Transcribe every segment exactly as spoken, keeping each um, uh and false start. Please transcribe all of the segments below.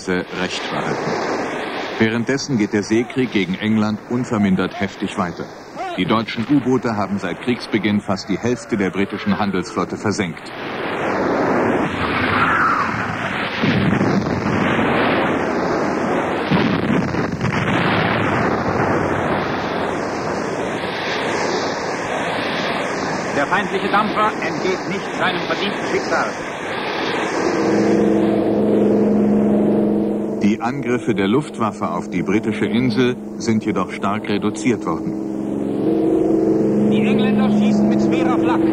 Recht behalten. Währenddessen geht der Seekrieg gegen England unvermindert heftig weiter. Die deutschen U-Boote haben seit Kriegsbeginn fast die Hälfte der britischen Handelsflotte versenkt. Der feindliche Dampfer entgeht nicht seinem verdienten Schicksal. Die Angriffe der Luftwaffe auf die britische Insel sind jedoch stark reduziert worden. Die Engländer schießen mit schwerer Flak.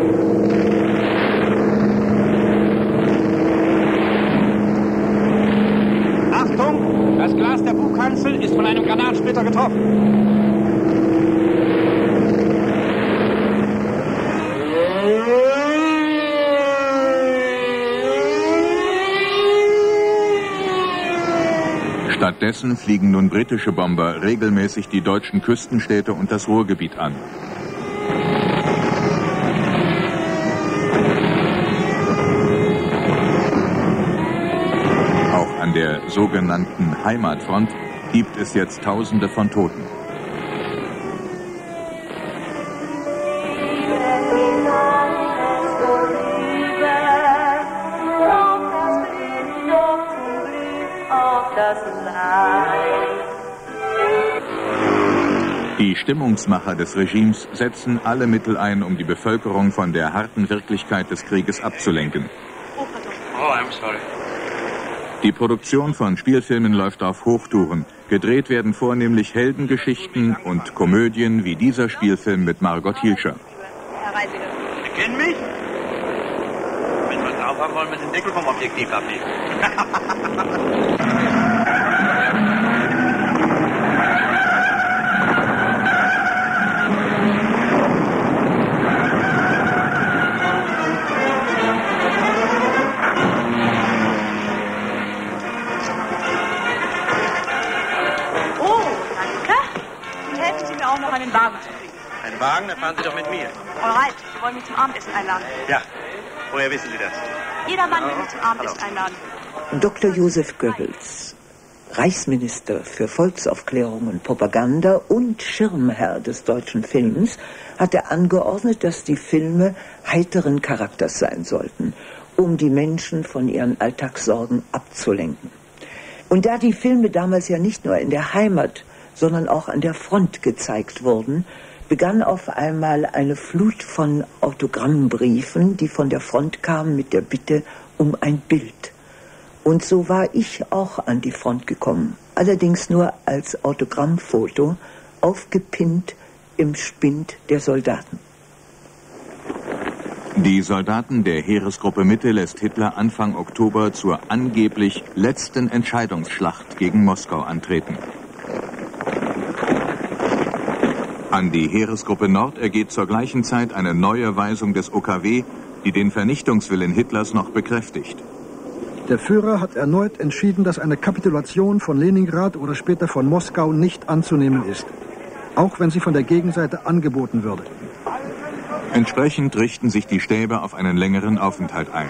Achtung! Das Glas der Bugkanzel ist von einem Granatsplitter getroffen. Stattdessen fliegen nun britische Bomber regelmäßig die deutschen Küstenstädte und das Ruhrgebiet an. Auch an der sogenannten Heimatfront gibt es jetzt Tausende von Toten. Die Stimmungsmacher des Regimes setzen alle Mittel ein, um die Bevölkerung von der harten Wirklichkeit des Krieges abzulenken. Oh, I'm sorry. Die Produktion von Spielfilmen läuft auf Hochtouren. Gedreht werden vornehmlich Heldengeschichten und Komödien wie dieser Spielfilm mit Margot Hilscher. Herr Reisiger. Sie kennen mich? Wenn wir es drauf haben, wollen wir den Deckel vom Objektiv abnehmen. Auch noch einen Wagen zu kriegen. Einen Wagen? Dann fahren Sie doch mit mir. Alright, Sie wollen mich zum Abendessen einladen. Ja. Woher wissen Sie das? Jeder Mann will mich zum Abendessen einladen. Doktor Joseph Goebbels, Reichsminister für Volksaufklärung und Propaganda und Schirmherr des deutschen Films, hatte angeordnet, dass die Filme heiteren Charakters sein sollten, um die Menschen von ihren Alltagssorgen abzulenken. Und da die Filme damals ja nicht nur in der Heimat, sondern auch an der Front gezeigt wurden, begann auf einmal eine Flut von Autogrammbriefen, die von der Front kamen mit der Bitte um ein Bild. Und so war ich auch an die Front gekommen, allerdings nur als Autogrammfoto, aufgepinnt im Spind der Soldaten. Die Soldaten der Heeresgruppe Mitte lässt Hitler Anfang Oktober zur angeblich letzten Entscheidungsschlacht gegen Moskau antreten. An die Heeresgruppe Nord ergeht zur gleichen Zeit eine neue Weisung des O K W, die den Vernichtungswillen Hitlers noch bekräftigt. Der Führer hat erneut entschieden, dass eine Kapitulation von Leningrad oder später von Moskau nicht anzunehmen ist, auch wenn sie von der Gegenseite angeboten würde. Entsprechend richten sich die Stäbe auf einen längeren Aufenthalt ein.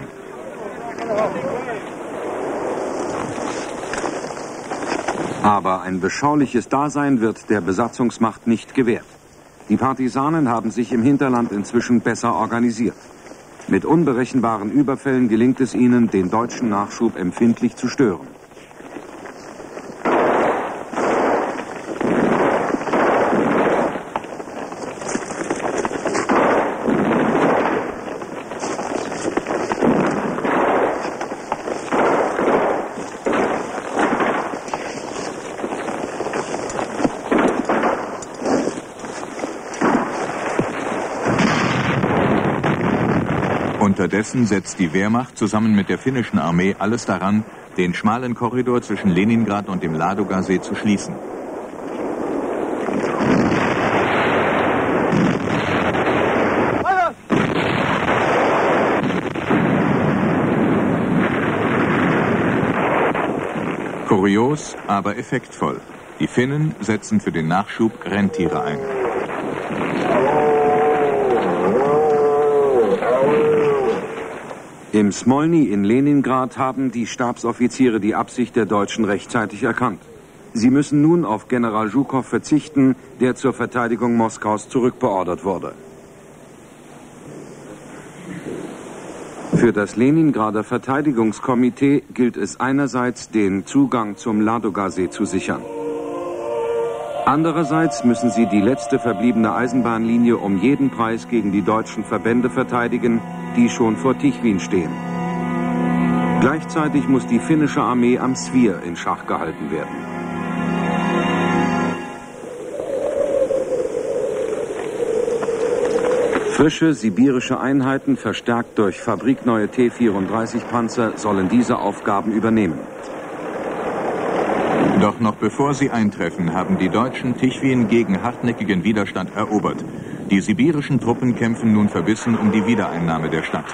Aber ein beschauliches Dasein wird der Besatzungsmacht nicht gewährt. Die Partisanen haben sich im Hinterland inzwischen besser organisiert. Mit unberechenbaren Überfällen gelingt es ihnen, den deutschen Nachschub empfindlich zu stören. Unterdessen setzt die Wehrmacht zusammen mit der finnischen Armee alles daran, den schmalen Korridor zwischen Leningrad und dem Ladoga-See zu schließen. Kurios, aber effektvoll. Die Finnen setzen für den Nachschub Rentiere ein. Im Smolny in Leningrad haben die Stabsoffiziere die Absicht der Deutschen rechtzeitig erkannt. Sie müssen nun auf General Zhukov verzichten, der zur Verteidigung Moskaus zurückbeordert wurde. Für das Leningrader Verteidigungskomitee gilt es einerseits, den Zugang zum Ladoga-See zu sichern. Andererseits müssen sie die letzte verbliebene Eisenbahnlinie um jeden Preis gegen die deutschen Verbände verteidigen, die schon vor Tichwin stehen. Gleichzeitig muss die finnische Armee am Svir in Schach gehalten werden. Frische sibirische Einheiten, verstärkt durch fabrikneue T vierunddreißig Panzer, sollen diese Aufgaben übernehmen. Doch noch bevor sie eintreffen, haben die Deutschen Tichwin gegen hartnäckigen Widerstand erobert. Die sibirischen Truppen kämpfen nun verbissen um die Wiedereinnahme der Stadt.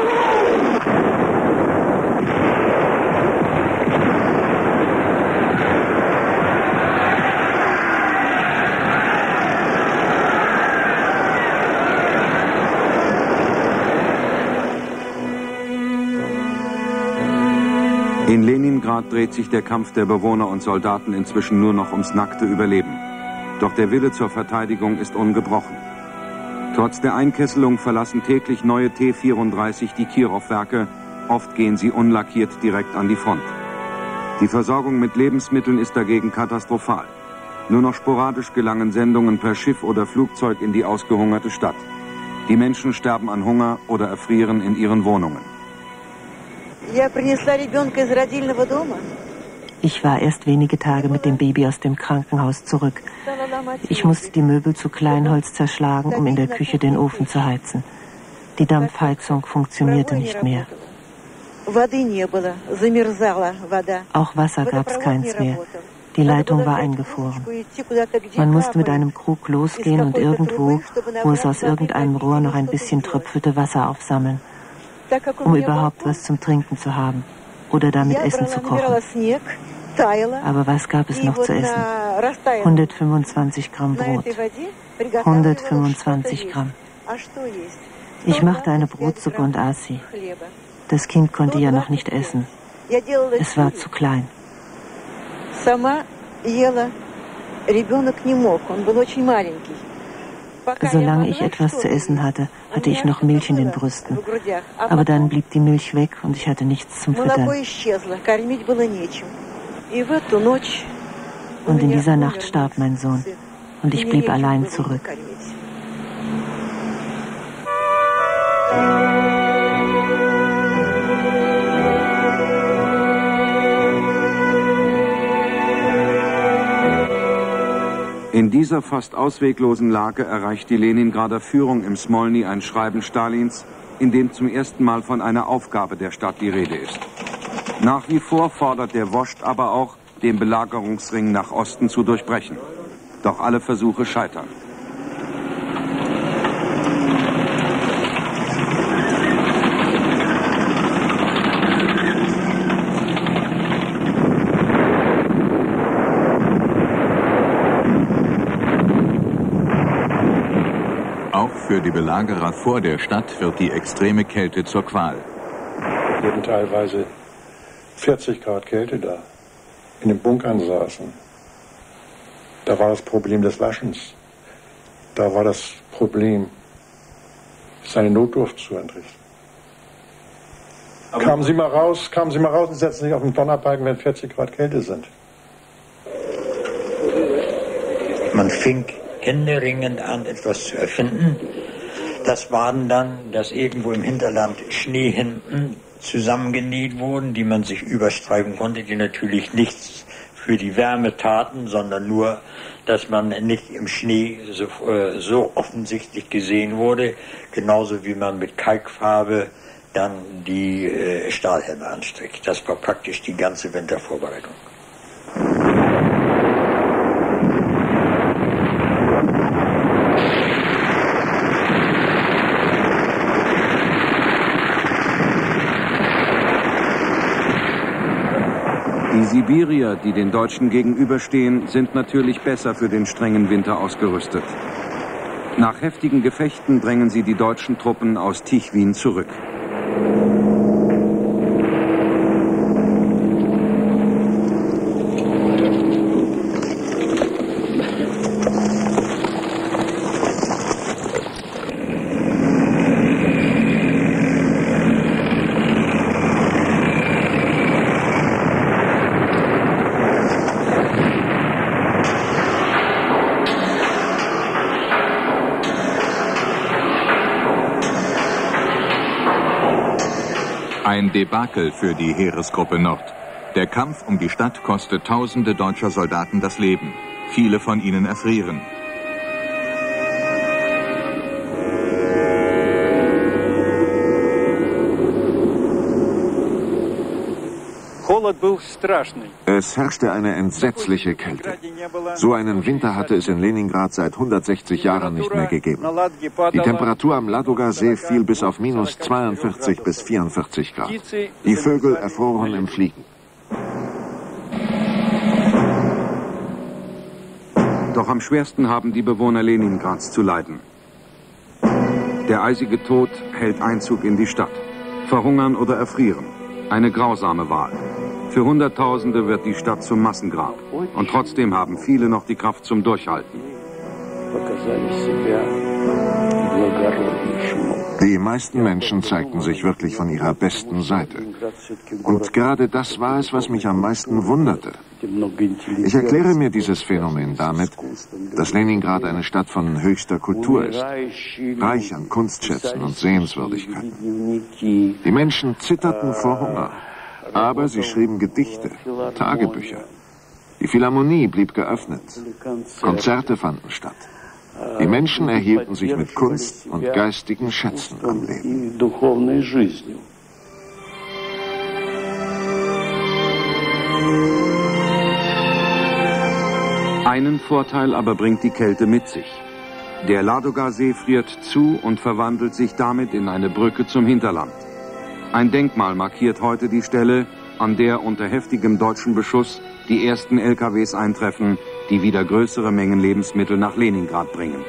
In Leningrad dreht sich der Kampf der Bewohner und Soldaten inzwischen nur noch ums nackte Überleben. Doch der Wille zur Verteidigung ist ungebrochen. Trotz der Einkesselung verlassen täglich neue T vierunddreißig die Kirov-Werke. Oft gehen sie unlackiert direkt an die Front. Die Versorgung mit Lebensmitteln ist dagegen katastrophal. Nur noch sporadisch gelangen Sendungen per Schiff oder Flugzeug in die ausgehungerte Stadt. Die Menschen sterben an Hunger oder erfrieren in ihren Wohnungen. Ich war erst wenige Tage mit dem Baby aus dem Krankenhaus zurück. Ich musste die Möbel zu Kleinholz zerschlagen, um in der Küche den Ofen zu heizen. Die Dampfheizung funktionierte nicht mehr. Auch Wasser gab es keins mehr. Die Leitung war eingefroren. Man musste mit einem Krug losgehen und irgendwo, wo es aus irgendeinem Rohr noch ein bisschen tröpfelte, Wasser aufsammeln, um überhaupt was zum Trinken zu haben oder damit Essen zu kochen. Aber was gab es noch zu essen? hundertfünfundzwanzig Gramm Brot. hundertfünfundzwanzig Gramm. Ich machte eine Brotsuppe und aß sie. Das Kind konnte ja noch nicht essen. Es war zu klein. Solange ich etwas zu essen hatte, hatte ich noch Milch in den Brüsten. Aber dann blieb die Milch weg und ich hatte nichts zum Füttern. Und in dieser Nacht starb mein Sohn. Und ich blieb allein zurück. In dieser fast ausweglosen Lage erreicht die Leningrader Führung im Smolny ein Schreiben Stalins, in dem zum ersten Mal von einer Aufgabe der Stadt die Rede ist. Nach wie vor fordert der Woscht aber auch, den Belagerungsring nach Osten zu durchbrechen. Doch alle Versuche scheitern. Für die Belagerer vor der Stadt wird die extreme Kälte zur Qual. Wir hatten teilweise vierzig Grad Kälte da, in den Bunkern saßen. Da war das Problem des Waschens. Da war das Problem, seine Notdurft zu entrichten. Aber kamen Sie mal raus, kamen Sie mal raus und setzen sich auf den Donnerbalken, wenn vierzig Grad Kälte sind. Man fing händeringend an, etwas zu erfinden. Das waren dann, dass irgendwo im Hinterland Schneehemden zusammengenäht wurden, die man sich überstreifen konnte, die natürlich nichts für die Wärme taten, sondern nur, dass man nicht im Schnee so, äh, so offensichtlich gesehen wurde, genauso wie man mit Kalkfarbe dann die äh, Stahlhelme anstrich. Das war praktisch die ganze Wintervorbereitung. Die Sibirier, die den Deutschen gegenüberstehen, sind natürlich besser für den strengen Winter ausgerüstet. Nach heftigen Gefechten drängen sie die deutschen Truppen aus Tichwin zurück. Ein Debakel für die Heeresgruppe Nord. Der Kampf um die Stadt kostet tausende deutscher Soldaten das Leben. Viele von ihnen erfrieren. Es herrschte eine entsetzliche Kälte. So einen Winter hatte es in Leningrad seit hundertsechzig Jahren nicht mehr gegeben. Die Temperatur am Ladoga-See fiel bis auf minus zweiundvierzig bis vierundvierzig Grad. Die Vögel erfroren im Fliegen. Doch am schwersten haben die Bewohner Leningrads zu leiden. Der eisige Tod hält Einzug in die Stadt. Verhungern oder erfrieren. Eine grausame Wahl. Für Hunderttausende wird die Stadt zum Massengrab. Und trotzdem haben viele noch die Kraft zum Durchhalten. Die meisten Menschen zeigten sich wirklich von ihrer besten Seite. Und gerade das war es, was mich am meisten wunderte. Ich erkläre mir dieses Phänomen damit, dass Leningrad eine Stadt von höchster Kultur ist, reich an Kunstschätzen und Sehenswürdigkeiten. Die Menschen zitterten vor Hunger, aber sie schrieben Gedichte, Tagebücher. Die Philharmonie blieb geöffnet, Konzerte fanden statt. Die Menschen erhielten sich mit Kunst und geistigen Schätzen am Leben. Einen Vorteil aber bringt die Kälte mit sich. Der Ladoga-See friert zu und verwandelt sich damit in eine Brücke zum Hinterland. Ein Denkmal markiert heute die Stelle, an der unter heftigem deutschen Beschuss die ersten L K Ws eintreffen, die wieder größere Mengen Lebensmittel nach Leningrad bringen.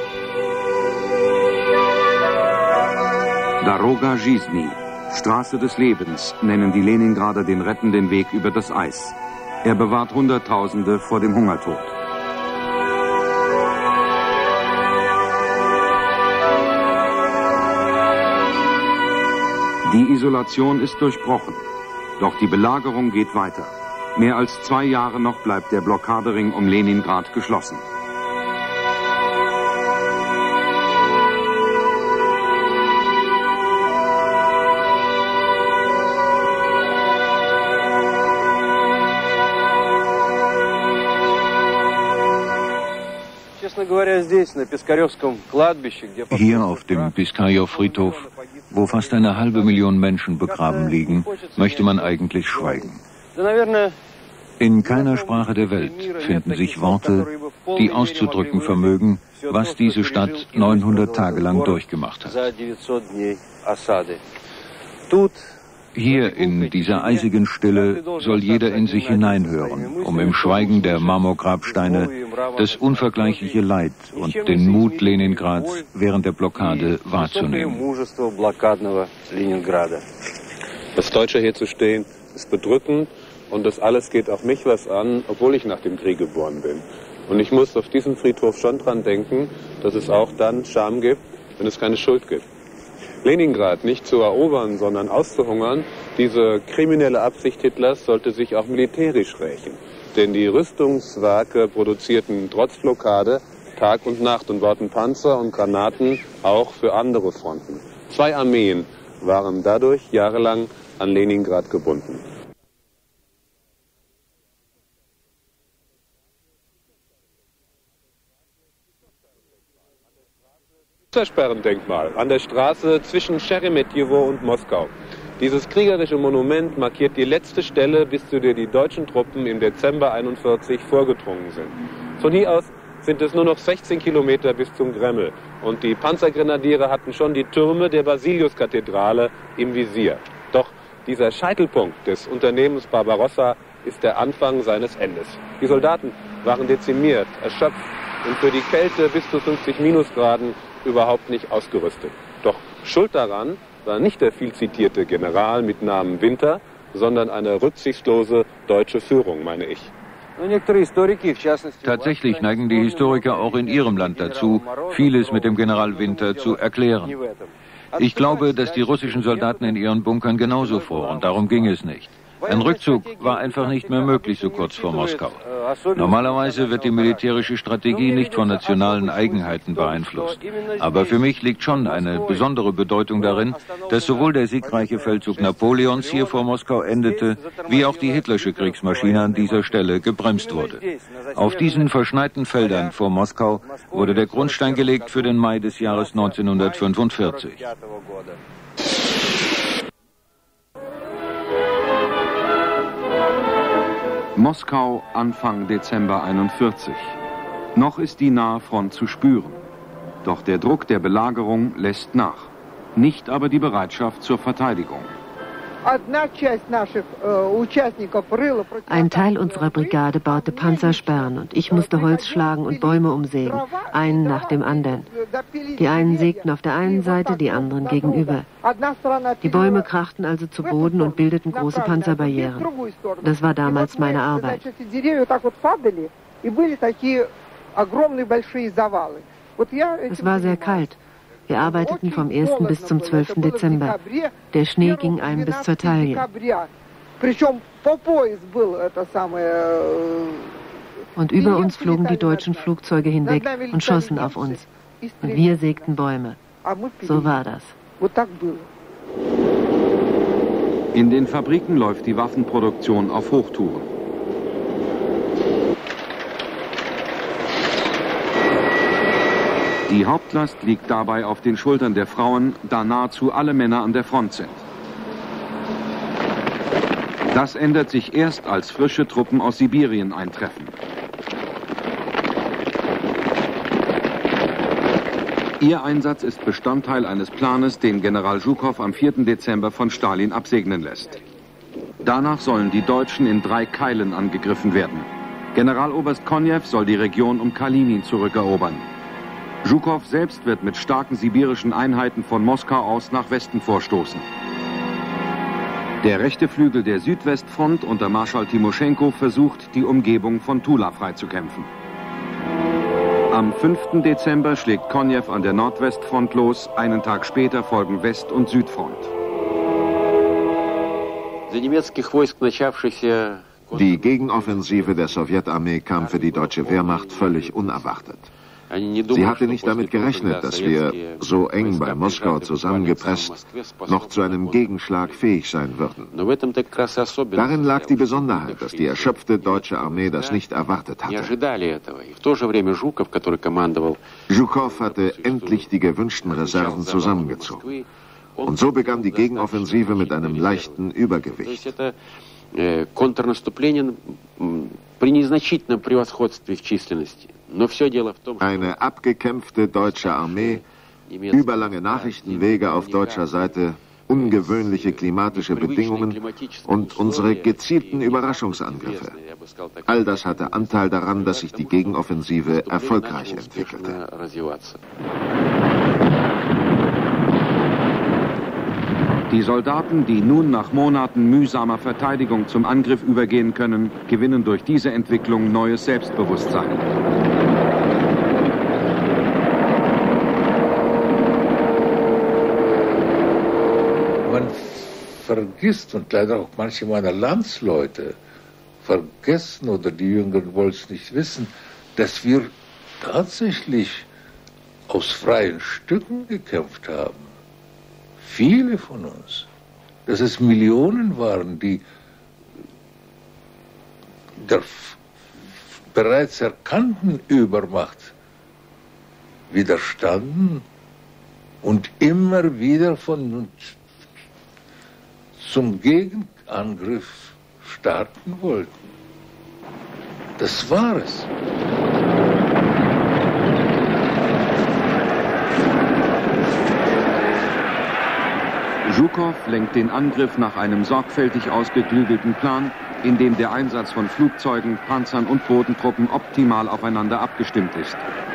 Daroga Zhizny, Straße des Lebens, nennen die Leningrader den rettenden Weg über das Eis. Er bewahrt Hunderttausende vor dem Hungertod. Die Isolation ist durchbrochen, doch die Belagerung geht weiter. Mehr als zwei Jahre noch bleibt der Blockadering um Leningrad geschlossen. Hier auf dem Piskajow-Friedhof, wo fast eine halbe Million Menschen begraben liegen, möchte man eigentlich schweigen. In keiner Sprache der Welt finden sich Worte, die auszudrücken vermögen, was diese Stadt neunhundert Tage lang durchgemacht hat. Hier in dieser eisigen Stille soll jeder in sich hineinhören, um im Schweigen der Marmorgrabsteine das unvergleichliche Leid und den Mut Leningrads während der Blockade wahrzunehmen. Als Deutscher hier zu stehen, ist bedrückend und das alles geht auch mich was an, obwohl ich nach dem Krieg geboren bin. Und ich muss auf diesem Friedhof schon dran denken, dass es auch dann Scham gibt, wenn es keine Schuld gibt. Leningrad nicht zu erobern, sondern auszuhungern, diese kriminelle Absicht Hitlers sollte sich auch militärisch rächen. Denn die Rüstungswerke produzierten trotz Blockade Tag und Nacht und bauten Panzer und Granaten auch für andere Fronten. Zwei Armeen waren dadurch jahrelang an Leningrad gebunden. Sperrendenkmal an der Straße zwischen Scheremetjewo und Moskau. Dieses kriegerische Monument markiert die letzte Stelle, bis zu der die deutschen Truppen im Dezember einundvierzig vorgedrungen sind. Von hier aus sind es nur noch sechzehn Kilometer bis zum Kreml und die Panzergrenadiere hatten schon die Türme der Basiliuskathedrale im Visier. Doch dieser Scheitelpunkt des Unternehmens Barbarossa ist der Anfang seines Endes. Die Soldaten waren dezimiert, erschöpft und für die Kälte bis zu fünfzig Minusgraden überhaupt nicht ausgerüstet. Doch schuld daran war nicht der viel zitierte General mit Namen Winter, sondern eine rücksichtslose deutsche Führung, meine ich. Tatsächlich neigen die Historiker auch in ihrem Land dazu, vieles mit dem General Winter zu erklären. Ich glaube, dass die russischen Soldaten in ihren Bunkern genauso froren, darum ging es nicht. Ein Rückzug war einfach nicht mehr möglich so kurz vor Moskau. Normalerweise wird die militärische Strategie nicht von nationalen Eigenheiten beeinflusst. Aber für mich liegt schon eine besondere Bedeutung darin, dass sowohl der siegreiche Feldzug Napoleons hier vor Moskau endete, wie auch die hitlersche Kriegsmaschine an dieser Stelle gebremst wurde. Auf diesen verschneiten Feldern vor Moskau wurde der Grundstein gelegt für den Mai des Jahres neunzehnhundertfünfundvierzig. Moskau, Anfang Dezember einundvierzig. Noch ist die nahe Front zu spüren. Doch der Druck der Belagerung lässt nach. Nicht aber die Bereitschaft zur Verteidigung. Ein Teil unserer Brigade baute Panzersperren und ich musste Holz schlagen und Bäume umsägen, einen nach dem anderen. Die einen sägten auf der einen Seite, die anderen gegenüber. Die Bäume krachten also zu Boden und bildeten große Panzerbarrieren. Das war damals meine Arbeit. Es war sehr kalt. Wir arbeiteten vom ersten bis zum zwölften Dezember. Der Schnee ging einem bis zur Taille. Und über uns flogen die deutschen Flugzeuge hinweg und schossen auf uns. Und wir sägten Bäume. So war das. In den Fabriken läuft die Waffenproduktion auf Hochtouren. Die Hauptlast liegt dabei auf den Schultern der Frauen, da nahezu alle Männer an der Front sind. Das ändert sich erst, als frische Truppen aus Sibirien eintreffen. Ihr Einsatz ist Bestandteil eines Planes, den General Zhukov am vierten Dezember von Stalin absegnen lässt. Danach sollen die Deutschen in drei Keilen angegriffen werden. Generaloberst Konjew soll die Region um Kalinin zurückerobern. Zhukov selbst wird mit starken sibirischen Einheiten von Moskau aus nach Westen vorstoßen. Der rechte Flügel der Südwestfront unter Marschall Timoschenko versucht, die Umgebung von Tula freizukämpfen. Am fünften Dezember schlägt Konjew an der Nordwestfront los, einen Tag später folgen West- und Südfront. Die Gegenoffensive der Sowjetarmee kam für die deutsche Wehrmacht völlig unerwartet. Sie hatte nicht damit gerechnet, dass wir, so eng bei Moskau zusammengepresst, noch zu einem Gegenschlag fähig sein würden. Darin lag die Besonderheit, dass die erschöpfte deutsche Armee das nicht erwartet hatte. Zhukov hatte endlich die gewünschten Reserven zusammengezogen. Und so begann die Gegenoffensive mit einem leichten Übergewicht. Eine abgekämpfte deutsche Armee, überlange Nachrichtenwege auf deutscher Seite, ungewöhnliche klimatische Bedingungen und unsere gezielten Überraschungsangriffe. All das hatte Anteil daran, dass sich die Gegenoffensive erfolgreich entwickelte. Die Soldaten, die nun nach Monaten mühsamer Verteidigung zum Angriff übergehen können, gewinnen durch diese Entwicklung neues Selbstbewusstsein. Man vergisst, und leider auch manche meiner Landsleute vergessen oder die Jüngeren wollen es nicht wissen, dass wir tatsächlich aus freien Stücken gekämpft haben. Viele von uns, dass es Millionen waren, die der bereits erkannten Übermacht widerstanden und immer wieder von zum Gegenangriff starten wollten. Das war es. Zhukov lenkt den Angriff nach einem sorgfältig ausgeklügelten Plan, in dem der Einsatz von Flugzeugen, Panzern und Bodentruppen optimal aufeinander abgestimmt ist.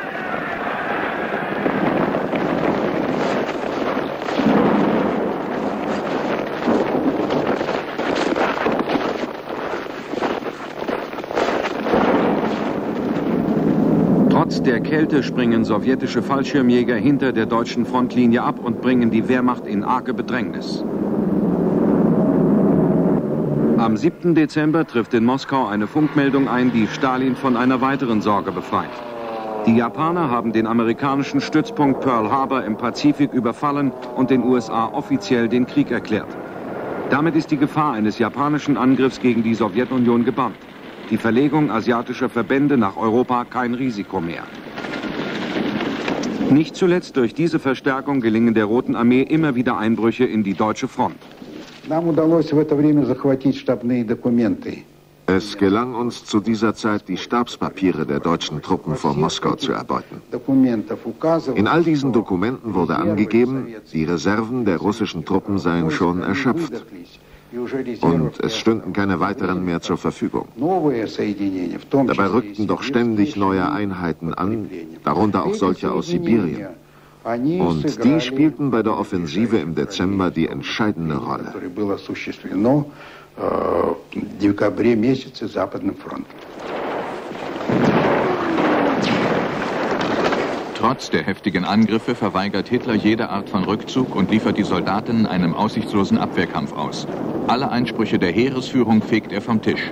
Trotz der Kälte springen sowjetische Fallschirmjäger hinter der deutschen Frontlinie ab und bringen die Wehrmacht in arge Bedrängnis. Am siebten Dezember trifft in Moskau eine Funkmeldung ein, die Stalin von einer weiteren Sorge befreit. Die Japaner haben den amerikanischen Stützpunkt Pearl Harbor im Pazifik überfallen und den U S A offiziell den Krieg erklärt. Damit ist die Gefahr eines japanischen Angriffs gegen die Sowjetunion gebannt. Die Verlegung asiatischer Verbände nach Europa kein Risiko mehr. Nicht zuletzt durch diese Verstärkung gelingen der Roten Armee immer wieder Einbrüche in die deutsche Front. Es gelang uns zu dieser Zeit, die Stabspapiere der deutschen Truppen vor Moskau zu erbeuten. In all diesen Dokumenten wurde angegeben, die Reserven der russischen Truppen seien schon erschöpft. Und es stünden keine weiteren mehr zur Verfügung. Dabei rückten doch ständig neue Einheiten an, darunter auch solche aus Sibirien. Und die spielten bei der Offensive im Dezember die entscheidende Rolle. Trotz der heftigen Angriffe verweigert Hitler jede Art von Rückzug und liefert die Soldaten einem aussichtslosen Abwehrkampf aus. Alle Einsprüche der Heeresführung fegt er vom Tisch.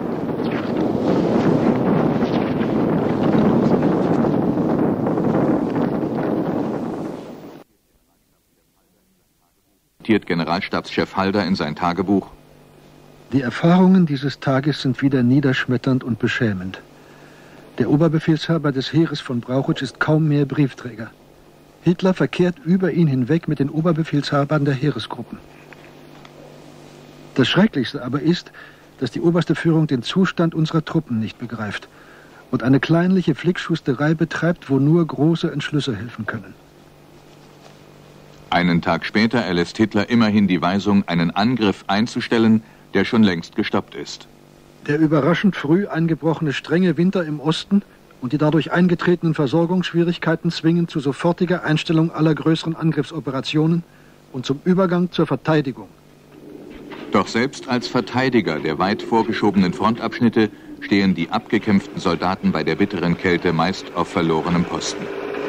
Generalstabschef Halder in sein Tagebuch. Die Erfahrungen dieses Tages sind wieder niederschmetternd und beschämend. Der Oberbefehlshaber des Heeres von Brauchitsch ist kaum mehr Briefträger. Hitler verkehrt über ihn hinweg mit den Oberbefehlshabern der Heeresgruppen. Das Schrecklichste aber ist, dass die oberste Führung den Zustand unserer Truppen nicht begreift und eine kleinliche Flickschusterei betreibt, wo nur große Entschlüsse helfen können. Einen Tag später erlässt Hitler immerhin die Weisung, einen Angriff einzustellen, der schon längst gestoppt ist. Der überraschend früh eingebrochene strenge Winter im Osten und die dadurch eingetretenen Versorgungsschwierigkeiten zwingen zu sofortiger Einstellung aller größeren Angriffsoperationen und zum Übergang zur Verteidigung. Doch selbst als Verteidiger der weit vorgeschobenen Frontabschnitte stehen die abgekämpften Soldaten bei der bitteren Kälte meist auf verlorenem Posten.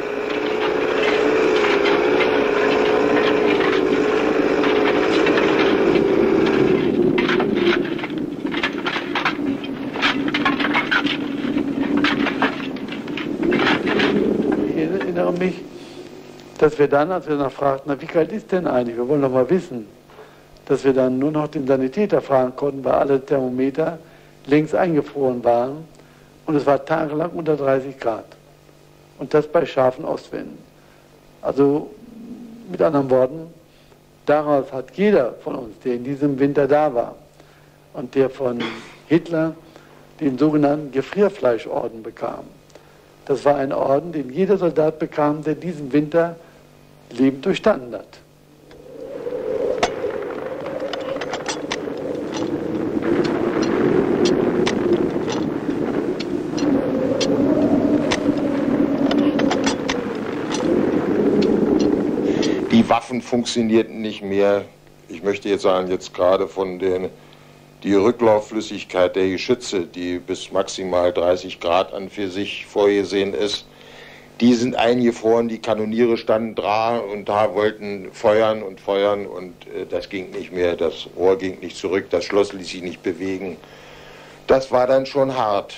Mich, dass wir dann, als wir danach fragten, na, wie kalt ist denn eigentlich, wir wollen doch mal wissen, dass wir dann nur noch den Sanitäter fragen konnten, weil alle Thermometer längst eingefroren waren und es war tagelang unter dreißig Grad und das bei scharfen Ostwinden. Also mit anderen Worten, daraus hat jeder von uns, der in diesem Winter da war und der von Hitler den sogenannten Gefrierfleischorden bekam. Das war ein Orden, den jeder Soldat bekam, der diesen Winter lebend durchstanden hat. Die Waffen funktionierten nicht mehr. Ich möchte jetzt sagen, jetzt gerade von den die Rücklaufflüssigkeit der Geschütze, die bis maximal dreißig Grad an für sich vorgesehen ist, die sind eingefroren, die Kanoniere standen da und da wollten feuern und feuern und äh, das ging nicht mehr, das Rohr ging nicht zurück, das Schloss ließ sich nicht bewegen. Das war dann schon hart.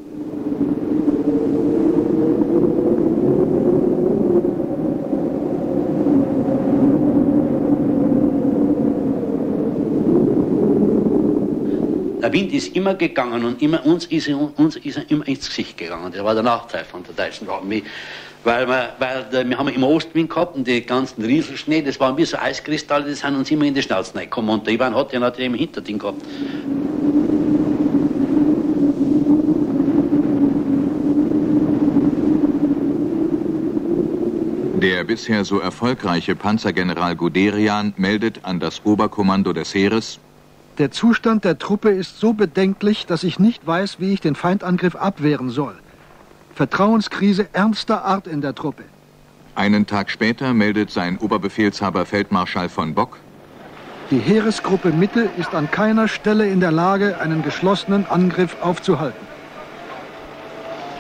Der Wind ist immer gegangen und immer, uns, ist er, uns ist er immer ins Gesicht gegangen. Das war der Nachteil von der deutschen Armee. Weil, wir, weil der, wir haben immer Ostwind gehabt und die ganzen Rieselschnee, das waren wie so Eiskristalle, die sind uns immer in die Schnauze reingekommen. Und der Ivan hat ja natürlich im Hinterding gehabt. Der bisher so erfolgreiche Panzergeneral Guderian meldet an das Oberkommando des Heeres: Der Zustand der Truppe ist so bedenklich, dass ich nicht weiß, wie ich den Feindangriff abwehren soll. Vertrauenskrise ernster Art in der Truppe. Einen Tag später meldet sein Oberbefehlshaber Feldmarschall von Bock: Die Heeresgruppe Mitte ist an keiner Stelle in der Lage, einen geschlossenen Angriff aufzuhalten.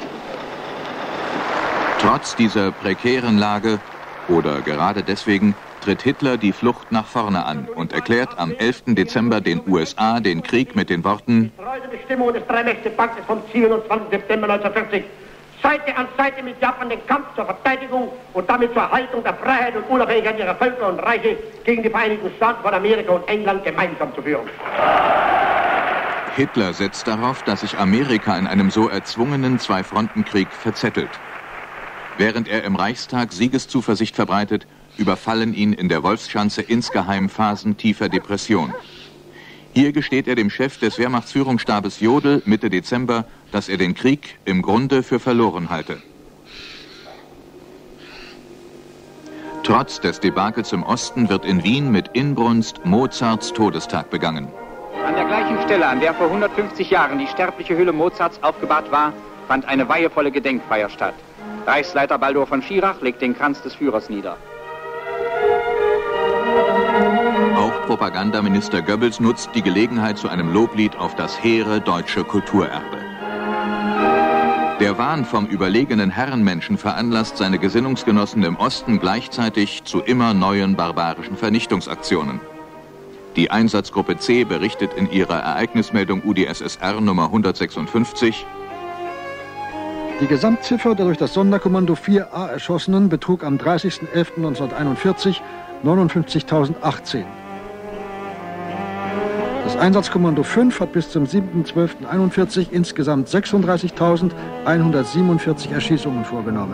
Trotz dieser prekären Lage, oder gerade deswegen, tritt Hitler die Flucht nach vorne an und erklärt am elften Dezember den U S A den Krieg mit den Worten: Bestimmungen des Drei-Mächte-Paktes vom siebenundzwanzigsten September neunzehnhundertvierzig. Seite an Seite mit Japan den Kampf zur Verteidigung und damit zur Erhaltung der Freiheit und Unabhängigkeit ihrer Völker und Reiche gegen die Vereinigten Staaten von Amerika und England gemeinsam zu führen. Hitler setzt darauf, dass sich Amerika in einem so erzwungenen Zwei-Fronten-Krieg verzettelt. Während er im Reichstag Siegeszuversicht verbreitet, überfallen ihn in der Wolfschanze insgeheim Phasen tiefer Depression. Hier gesteht er dem Chef des Wehrmachtsführungsstabes Jodl Mitte Dezember, dass er den Krieg im Grunde für verloren halte. Trotz des Debakels im Osten wird in Wien mit Inbrunst Mozarts Todestag begangen. An der gleichen Stelle, an der vor hundertfünfzig Jahren die sterbliche Hülle Mozarts aufgebahrt war, fand eine weihevolle Gedenkfeier statt. Reichsleiter Baldur von Schirach legt den Kranz des Führers nieder. Auch Propagandaminister Goebbels nutzt die Gelegenheit zu einem Loblied auf das hehre deutsche Kulturerbe. Der Wahn vom überlegenen Herrenmenschen veranlasst seine Gesinnungsgenossen im Osten gleichzeitig zu immer neuen barbarischen Vernichtungsaktionen. Die Einsatzgruppe C berichtet in ihrer Ereignismeldung U d S S R Nummer hundertsechsundfünfzig: Die Gesamtziffer der durch das Sonderkommando vier a Erschossenen betrug am dreißigsten elften neunzehnhunderteinundvierzig neunundfünfzigtausendachtzehn. Das Einsatzkommando fünf hat bis zum siebten zwölften einundvierzig insgesamt sechsunddreißigtausendeinhundertsiebenundvierzig Erschießungen vorgenommen.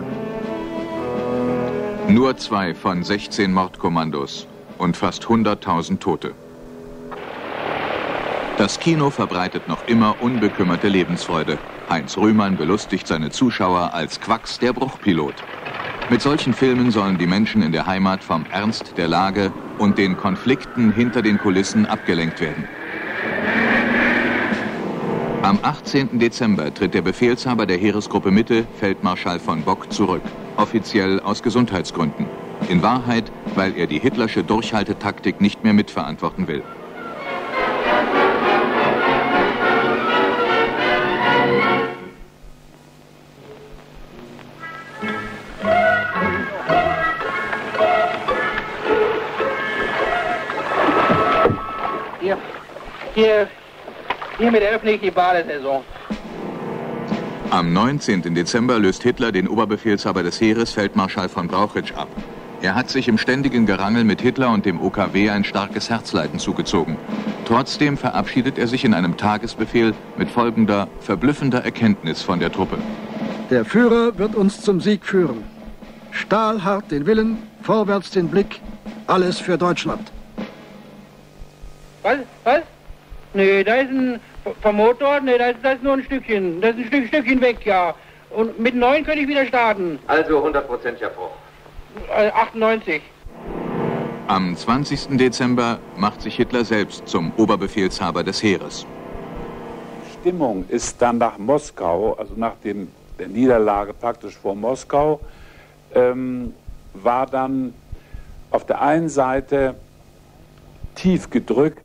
Nur zwei von sechzehn Mordkommandos und fast hunderttausend Tote. Das Kino verbreitet noch immer unbekümmerte Lebensfreude. Heinz Rühmann belustigt seine Zuschauer als Quacks der Bruchpilot. Mit solchen Filmen sollen die Menschen in der Heimat vom Ernst der Lage und den Konflikten hinter den Kulissen abgelenkt werden. Am achtzehnten Dezember tritt der Befehlshaber der Heeresgruppe Mitte, Feldmarschall von Bock, zurück. Offiziell aus Gesundheitsgründen. In Wahrheit, weil er die hitlersche Durchhaltetaktik nicht mehr mitverantworten will. Hier, hier, hiermit eröffne ich die Badesaison. Am neunzehnten Dezember löst Hitler den Oberbefehlshaber des Heeres, Feldmarschall von Brauchitsch, ab. Er hat sich im ständigen Gerangel mit Hitler und dem O K W ein starkes Herzleiden zugezogen. Trotzdem verabschiedet er sich in einem Tagesbefehl mit folgender verblüffender Erkenntnis von der Truppe. Der Führer wird uns zum Sieg führen. Stahlhart den Willen, vorwärts den Blick, alles für Deutschland. Was? Was? Nee, da ist ein... Vom Motor? Nee, da ist, da ist nur ein Stückchen. Das ist ein Stück, Stückchen weg, ja. Und mit neun könnte ich wieder starten. Also hundertprozentiger Bruch. achtundneunzig. Am zwanzigsten Dezember macht sich Hitler selbst zum Oberbefehlshaber des Heeres. Stimmung ist dann nach Moskau, also nach dem, der Niederlage praktisch vor Moskau, ähm, war dann auf der einen Seite tief gedrückt,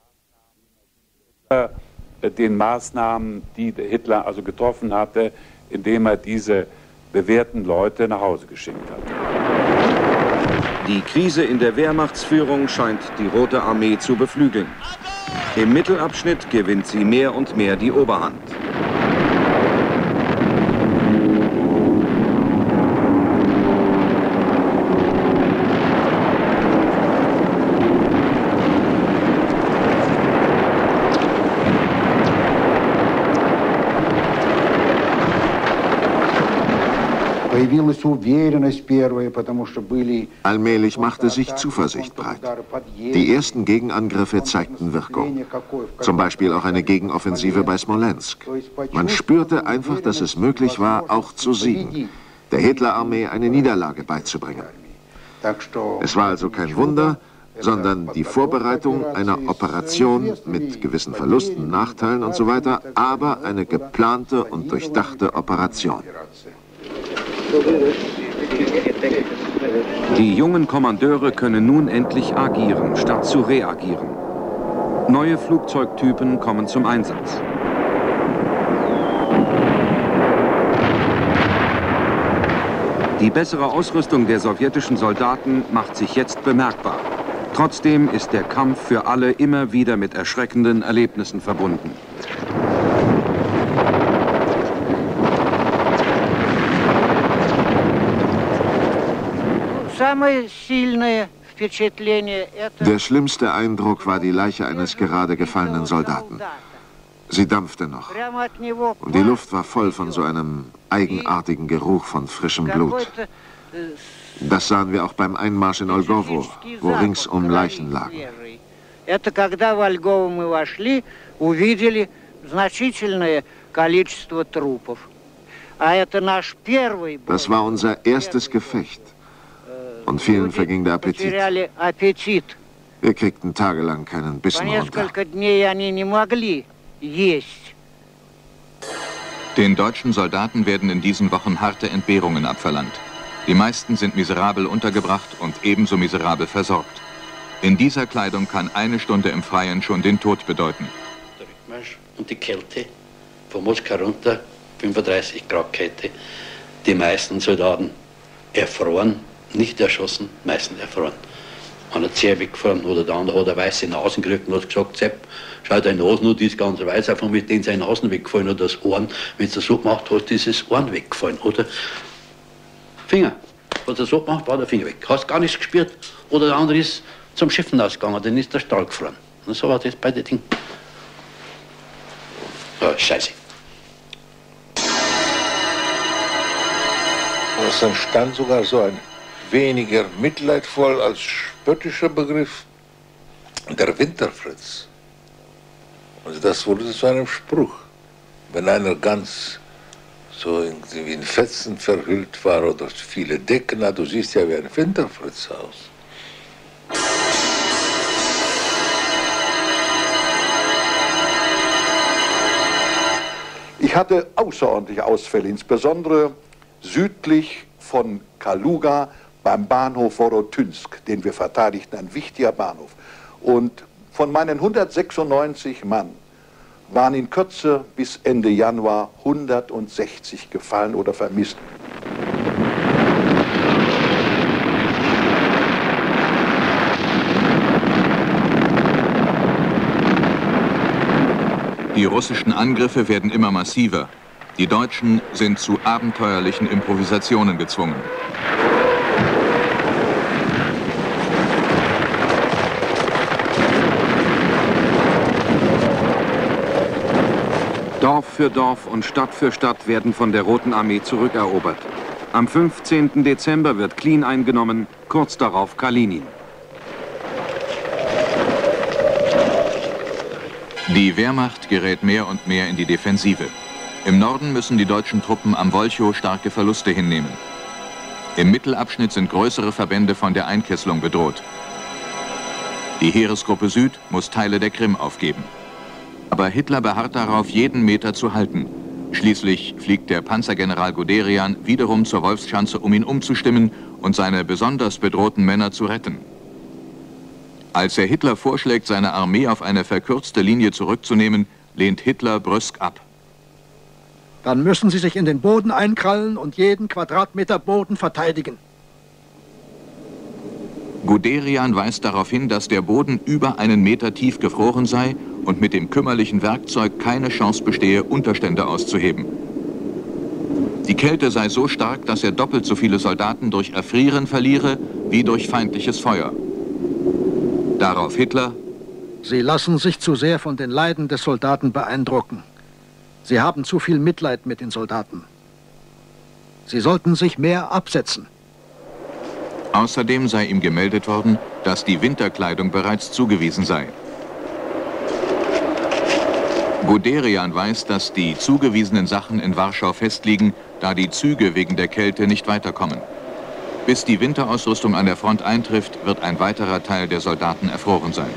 äh, den Maßnahmen, die der Hitler also getroffen hatte, indem er diese bewährten Leute nach Hause geschickt hat. Die Krise in der Wehrmachtsführung scheint die Rote Armee zu beflügeln. Im Mittelabschnitt gewinnt sie mehr und mehr die Oberhand. Allmählich machte sich Zuversicht breit. Die ersten Gegenangriffe zeigten Wirkung. Zum Beispiel auch eine Gegenoffensive bei Smolensk. Man spürte einfach, dass es möglich war, auch zu siegen, der Hitlerarmee eine Niederlage beizubringen. Es war also kein Wunder, sondern die Vorbereitung einer Operation mit gewissen Verlusten, Nachteilen und so weiter, aber eine geplante und durchdachte Operation. Die jungen Kommandeure können nun endlich agieren, statt zu reagieren. Neue Flugzeugtypen kommen zum Einsatz. Die bessere Ausrüstung der sowjetischen Soldaten macht sich jetzt bemerkbar. Trotzdem ist der Kampf für alle immer wieder mit erschreckenden Erlebnissen verbunden. Der schlimmste Eindruck war die Leiche eines gerade gefallenen Soldaten. Sie dampfte noch. Und die Luft war voll von so einem eigenartigen Geruch von frischem Blut. Das sahen wir auch beim Einmarsch in Olgowo, wo ringsum Leichen lagen. Das war unser erstes Gefecht. Und vielen verging der Appetit. Wir kriegten tagelang keinen Bissen runter. Den deutschen Soldaten werden in diesen Wochen harte Entbehrungen abverlangt. Die meisten sind miserabel untergebracht und ebenso miserabel versorgt. In dieser Kleidung kann eine Stunde im Freien schon den Tod bedeuten. Der Rückmarsch und die Kälte von Moskau runter, fünfunddreißig Grad Kälte. Die meisten Soldaten erfroren, nicht erschossen, meistens erfroren. Einer Zehe weggefahren oder der andere hat eine weiße Nase gekriegt und hat gesagt, Sepp, schau deine Nase nur, die ist ganz weiß, einfach mit denen seine Nasen weggefallen oder das Ohren. Wenn du so gemacht hast, ist das Ohren weggefallen. Oder Finger. Hat er so gemacht, war der Finger weg. Hast gar nichts gespürt. Oder der andere ist zum Schiffen ausgegangen, dann ist der Stahl gefroren. Und so war das bei den Dingen. Ja, scheiße. Es entstand sogar so ein weniger mitleidvoll als spöttischer Begriff, der Winterfritz. Also das wurde zu einem Spruch. Wenn einer ganz so irgendwie in Fetzen verhüllt war oder viele Decken hat, du siehst ja wie ein Winterfritz aus. Ich hatte außerordentliche Ausfälle, insbesondere südlich von Kaluga beim Bahnhof Vorotynsk, den wir verteidigten, ein wichtiger Bahnhof. Und von meinen hundertsechsundneunzig Mann waren in Kürze bis Ende Januar hundertsechzig gefallen oder vermisst. Die russischen Angriffe werden immer massiver. Die Deutschen sind zu abenteuerlichen Improvisationen gezwungen. Dorf für Dorf und Stadt für Stadt werden von der Roten Armee zurückerobert. Am fünfzehnten Dezember wird Klin eingenommen, kurz darauf Kalinin. Die Wehrmacht gerät mehr und mehr in die Defensive. Im Norden müssen die deutschen Truppen am Wolchow starke Verluste hinnehmen. Im Mittelabschnitt sind größere Verbände von der Einkesselung bedroht. Die Heeresgruppe Süd muss Teile der Krim aufgeben. Aber Hitler beharrt darauf, jeden Meter zu halten. Schließlich fliegt der Panzergeneral Guderian wiederum zur Wolfschanze, um ihn umzustimmen und seine besonders bedrohten Männer zu retten. Als er Hitler vorschlägt, seine Armee auf eine verkürzte Linie zurückzunehmen, lehnt Hitler brüsk ab. Dann müssen Sie sich in den Boden einkrallen und jeden Quadratmeter Boden verteidigen. Guderian weist darauf hin, dass der Boden über einen Meter tief gefroren sei und mit dem kümmerlichen Werkzeug keine Chance bestehe, Unterstände auszuheben. Die Kälte sei so stark, dass er doppelt so viele Soldaten durch Erfrieren verliere, wie durch feindliches Feuer. Darauf Hitler: Sie lassen sich zu sehr von den Leiden des Soldaten beeindrucken. Sie haben zu viel Mitleid mit den Soldaten. Sie sollten sich mehr absetzen. Außerdem sei ihm gemeldet worden, dass die Winterkleidung bereits zugewiesen sei. Guderian weiß, dass die zugewiesenen Sachen in Warschau festliegen, da die Züge wegen der Kälte nicht weiterkommen. Bis die Winterausrüstung an der Front eintrifft, wird ein weiterer Teil der Soldaten erfroren sein.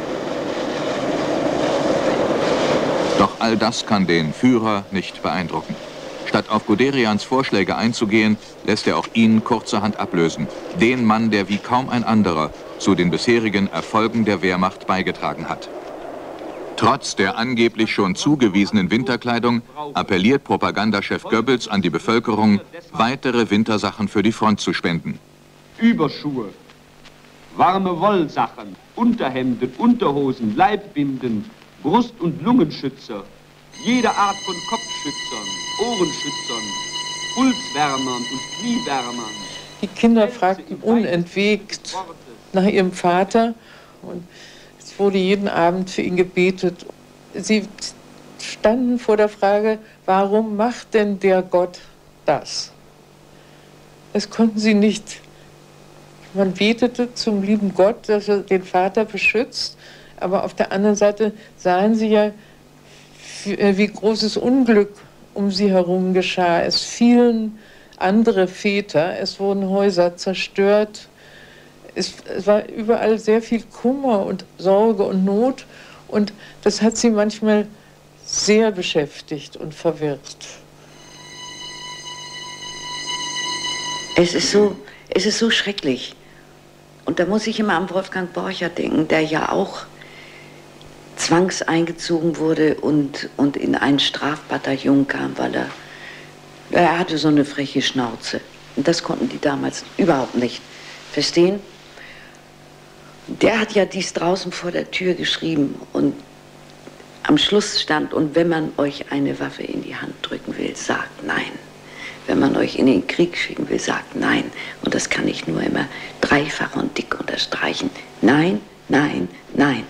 Doch all das kann den Führer nicht beeindrucken. Statt auf Guderians Vorschläge einzugehen, lässt er auch ihn kurzerhand ablösen. Den Mann, der wie kaum ein anderer zu den bisherigen Erfolgen der Wehrmacht beigetragen hat. Trotz der angeblich schon zugewiesenen Winterkleidung appelliert Propagandachef Goebbels an die Bevölkerung, weitere Wintersachen für die Front zu spenden. Überschuhe, warme Wollsachen, Unterhemden, Unterhosen, Leibbinden, Brust- und Lungenschützer, jede Art von Kopfschützern, Ohrenschützern, Pulswärmern und Kniewärmern. Die Kinder fragten unentwegt nach ihrem Vater und es wurde jeden Abend für ihn gebetet. Sie standen vor der Frage, warum macht denn der Gott das? Das konnten sie nicht. Man betete zum lieben Gott, dass er den Vater beschützt, aber auf der anderen Seite sahen sie ja, wie großes Unglück um sie herum geschah. Es fielen andere Väter, es wurden Häuser zerstört, es, es war überall sehr viel Kummer und Sorge und Not und das hat sie manchmal sehr beschäftigt und verwirrt. Es ist so, es ist so schrecklich. Und da muss ich immer an Wolfgang Borchert denken, der ja auch zwangseingezogen wurde und, und in ein Strafbataillon kam, weil er, er hatte so eine freche Schnauze. Und das konnten die damals überhaupt nicht verstehen. Der hat ja dies draußen vor der Tür geschrieben und am Schluss stand, und wenn man euch eine Waffe in die Hand drücken will, sagt nein. Wenn man euch in den Krieg schicken will, sagt nein. Und das kann ich nur immer dreifach und dick unterstreichen. Nein, nein, nein.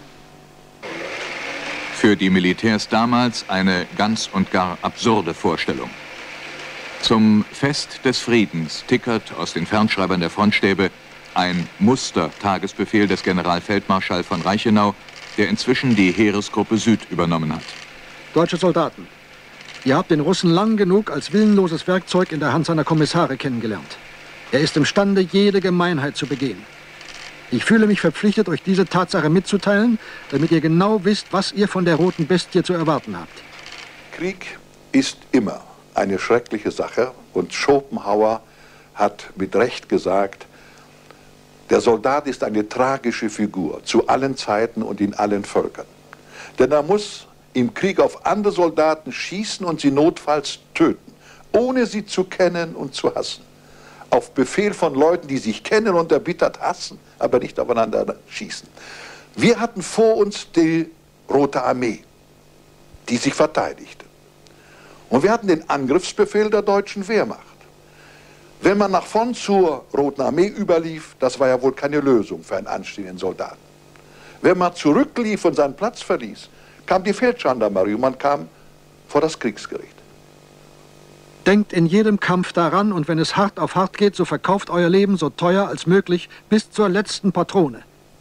Für die Militärs damals eine ganz und gar absurde Vorstellung. Zum Fest des Friedens tickert aus den Fernschreibern der Frontstäbe ein Muster-Tagesbefehl des Generalfeldmarschall von Reichenau, der inzwischen die Heeresgruppe Süd übernommen hat. Deutsche Soldaten, ihr habt den Russen lang genug als willenloses Werkzeug in der Hand seiner Kommissare kennengelernt. Er ist imstande, jede Gemeinheit zu begehen. Ich fühle mich verpflichtet, euch diese Tatsache mitzuteilen, damit ihr genau wisst, was ihr von der roten Bestie zu erwarten habt. Krieg ist immer eine schreckliche Sache und Schopenhauer hat mit Recht gesagt, der Soldat ist eine tragische Figur zu allen Zeiten und in allen Völkern. Denn er muss im Krieg auf andere Soldaten schießen und sie notfalls töten, ohne sie zu kennen und zu hassen. Auf Befehl von Leuten, die sich kennen und erbittert hassen, aber nicht aufeinander schießen. Wir hatten vor uns die Rote Armee, die sich verteidigte. Und wir hatten den Angriffsbefehl der deutschen Wehrmacht. Wenn man nach vorn zur Roten Armee überlief, das war ja wohl keine Lösung für einen anstehenden Soldaten. Wenn man zurücklief und seinen Platz verließ, kam die Feldgendarmerie und man kam vor das Kriegsgericht. Denkt in jedem Kampf daran, und wenn es hart auf hart geht, so verkauft euer Leben so teuer als möglich bis zur letzten Patrone.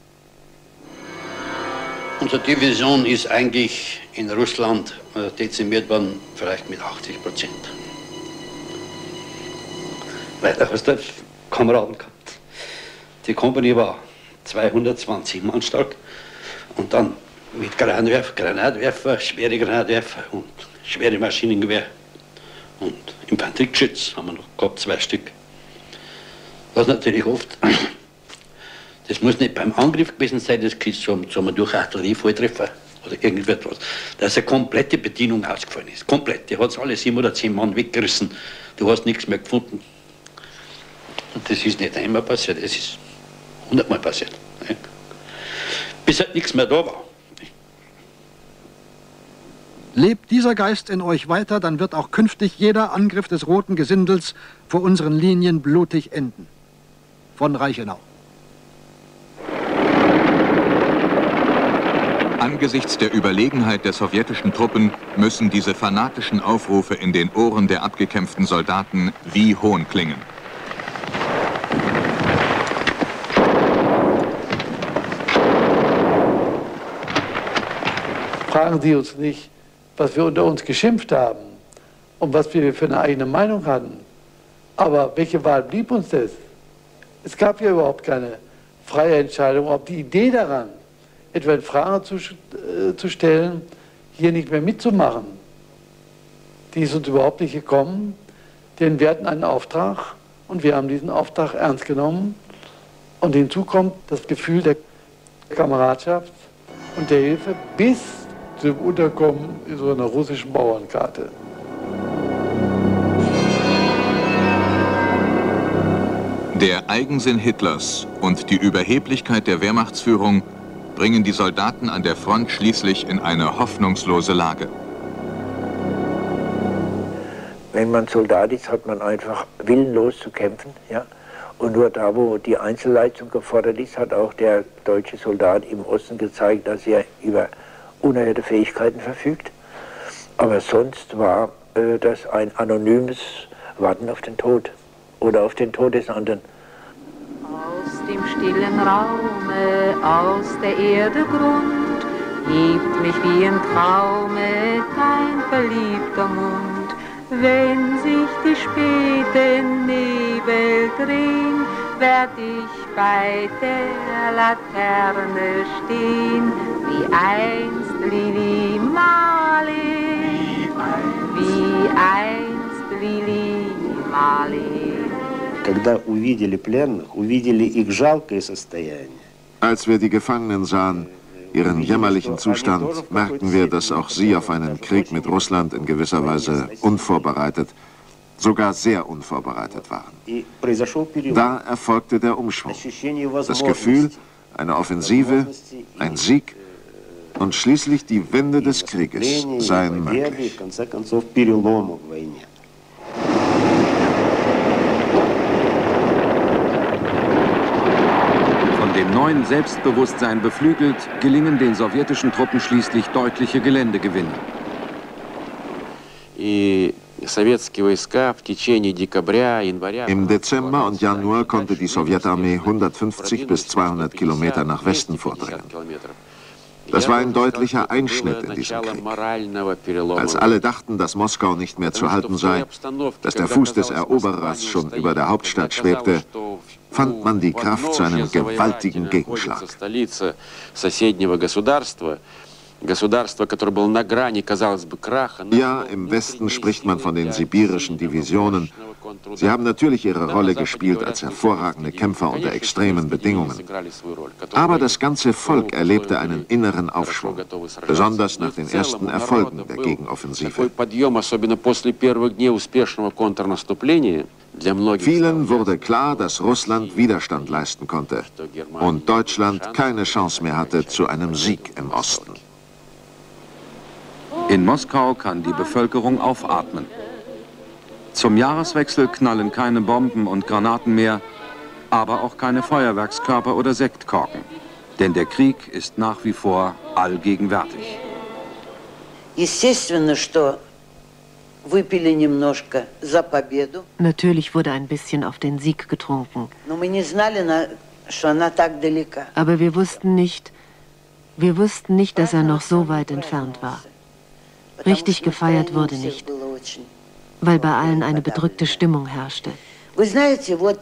Unsere Division ist eigentlich in Russland dezimiert worden, vielleicht mit achtzig Prozent. Weiter hast du Kameraden gehabt. Die Kompanie war zweihundertzwanzig Mann stark und dann mit Granatwerfer, Granatwerfer, schwere Granatwerfer und schwere Maschinengewehr und Infanteriegeschütz haben wir noch gehabt, zwei Stück. Was natürlich oft, das muss nicht beim Angriff gewesen sein, das kriegst du zum durch Artillerievolltreffer oder irgendetwas, dass eine komplette Bedienung ausgefallen ist. Komplett. Die hat es alle sieben oder zehn Mann weggerissen. Du hast nichts mehr gefunden. Und das ist nicht einmal passiert, das ist hundertmal passiert. Ne? Bis halt nichts mehr da war. Lebt dieser Geist in euch weiter, dann wird auch künftig jeder Angriff des roten Gesindels vor unseren Linien blutig enden. Von Reichenau. Angesichts der Überlegenheit der sowjetischen Truppen müssen diese fanatischen Aufrufe in den Ohren der abgekämpften Soldaten wie Hohn klingen. Fragen Sie uns nicht, was wir unter uns geschimpft haben und was wir für eine eigene Meinung hatten. Aber welche Wahl blieb uns das? Es gab ja überhaupt keine freie Entscheidung, ob die Idee daran, etwa in Frage zu, äh, zu stellen, hier nicht mehr mitzumachen, die ist uns überhaupt nicht gekommen, denn wir hatten einen Auftrag und wir haben diesen Auftrag ernst genommen und hinzu kommt das Gefühl der Kameradschaft und der Hilfe bis zum Unterkommen in so einer russischen Bauernkarte. Der Eigensinn Hitlers und die Überheblichkeit der Wehrmachtsführung bringen die Soldaten an der Front schließlich in eine hoffnungslose Lage. Wenn man Soldat ist, hat man einfach willenlos zu kämpfen. Ja? Und nur da, wo die Einzelleistung gefordert ist, hat auch der deutsche Soldat im Osten gezeigt, dass er über unerhörte Fähigkeiten verfügt. Aber sonst war äh, das ein anonymes Warten auf den Tod oder auf den Tod des anderen. Aus dem stillen Raume, aus der Erde Grund, hebt mich wie im Traume dein verliebter Mund. Wenn sich die späten Nebel drehen, werd ich bei der Laterne stehen, wie einst Lili Marleen, wie einst Lili Marleen. Als wir die Gefangenen sahen, ihren jämmerlichen Zustand, merkten wir, dass auch sie auf einen Krieg mit Russland in gewisser Weise unvorbereitet, sogar sehr unvorbereitet waren. Da erfolgte der Umschwung. Das Gefühl, eine Offensive, ein Sieg und schließlich die Wende des Krieges seien möglich. Dem neuen Selbstbewusstsein beflügelt, gelingen den sowjetischen Truppen schließlich deutliche Geländegewinne. Im Dezember und Januar konnte die Sowjetarmee hundertfünfzig bis zweihundert Kilometer nach Westen vordringen. Das war ein deutlicher Einschnitt in diesem Krieg. Als alle dachten, dass Moskau nicht mehr zu halten sei, dass der Fuß des Eroberers schon über der Hauptstadt schwebte, fand man die Kraft zu einem gewaltigen Gegenschlag. Ja, im Westen spricht man von den sibirischen Divisionen. Sie haben natürlich ihre Rolle gespielt als hervorragende Kämpfer unter extremen Bedingungen. Aber das ganze Volk erlebte einen inneren Aufschwung, besonders nach den ersten Erfolgen der Gegenoffensive. Vielen wurde klar, dass Russland Widerstand leisten konnte und Deutschland keine Chance mehr hatte zu einem Sieg im Osten. In Moskau kann die Bevölkerung aufatmen. Zum Jahreswechsel knallen keine Bomben und Granaten mehr, aber auch keine Feuerwerkskörper oder Sektkorken. Denn der Krieg ist nach wie vor allgegenwärtig. Natürlich wurde ein bisschen auf den Sieg getrunken. Aber wir wussten nicht, wir wussten nicht, dass er noch so weit entfernt war. Richtig gefeiert wurde nicht, weil bei allen eine bedrückte Stimmung herrschte. Wissen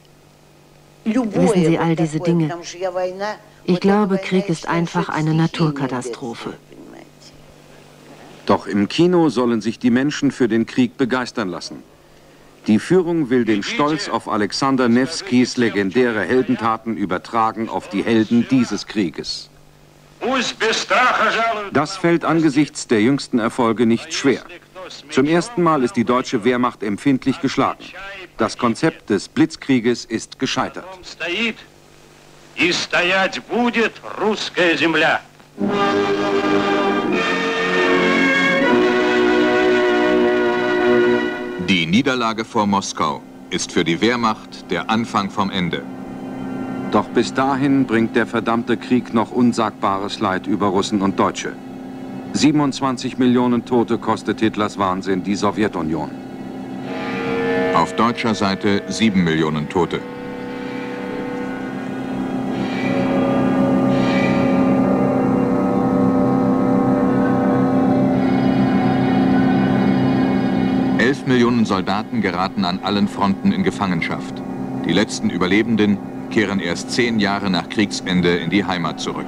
Sie all diese Dinge? Ich glaube, Krieg ist einfach eine Naturkatastrophe. Doch im Kino sollen sich die Menschen für den Krieg begeistern lassen. Die Führung will den Stolz auf Alexander Newskis legendäre Heldentaten übertragen auf die Helden dieses Krieges. Das fällt angesichts der jüngsten Erfolge nicht schwer. Zum ersten Mal ist die deutsche Wehrmacht empfindlich geschlagen. Das Konzept des Blitzkrieges ist gescheitert. Die Niederlage vor Moskau ist für die Wehrmacht der Anfang vom Ende. Doch bis dahin bringt der verdammte Krieg noch unsagbares Leid über Russen und Deutsche. siebenundzwanzig Millionen Tote kostet Hitlers Wahnsinn die Sowjetunion. Auf deutscher Seite sieben Millionen Tote. Elf Millionen Soldaten geraten an allen Fronten in Gefangenschaft. Die letzten Überlebenden kehren erst zehn Jahre nach Kriegsende in die Heimat zurück.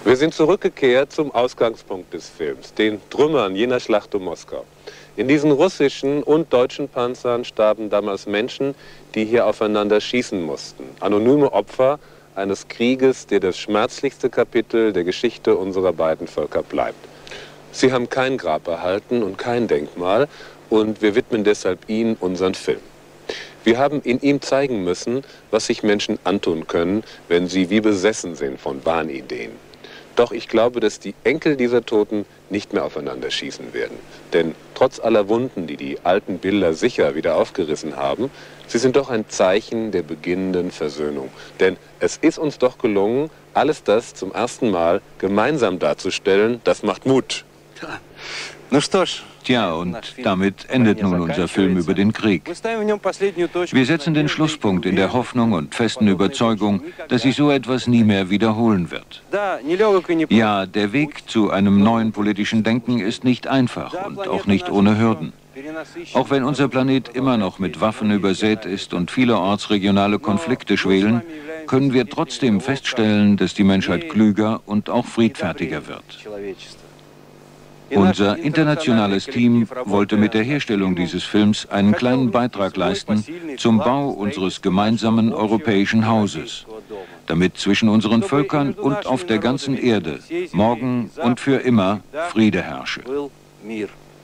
Wir sind zurückgekehrt zum Ausgangspunkt des Films, den Trümmern jener Schlacht um Moskau. In diesen russischen und deutschen Panzern starben damals Menschen, die hier aufeinander schießen mussten. Anonyme Opfer eines Krieges, der das schmerzlichste Kapitel der Geschichte unserer beiden Völker bleibt. Sie haben kein Grab erhalten und kein Denkmal und wir widmen deshalb Ihnen unseren Film. Wir haben in ihm zeigen müssen, was sich Menschen antun können, wenn sie wie besessen sind von Wahnideen. Doch ich glaube, dass die Enkel dieser Toten nicht mehr aufeinander schießen werden. Denn trotz aller Wunden, die die alten Bilder sicher wieder aufgerissen haben, sie sind doch ein Zeichen der beginnenden Versöhnung. Denn es ist uns doch gelungen, alles das zum ersten Mal gemeinsam darzustellen. Das macht Mut. Tja, und damit endet nun unser Film über den Krieg. Wir setzen den Schlusspunkt in der Hoffnung und festen Überzeugung, dass sich so etwas nie mehr wiederholen wird. Ja, der Weg zu einem neuen politischen Denken ist nicht einfach und auch nicht ohne Hürden. Auch wenn unser Planet immer noch mit Waffen übersät ist und vielerorts regionale Konflikte schwelen, können wir trotzdem feststellen, dass die Menschheit klüger und auch friedfertiger wird. Unser internationales Team wollte mit der Herstellung dieses Films einen kleinen Beitrag leisten zum Bau unseres gemeinsamen europäischen Hauses, damit zwischen unseren Völkern und auf der ganzen Erde morgen und für immer Friede herrsche.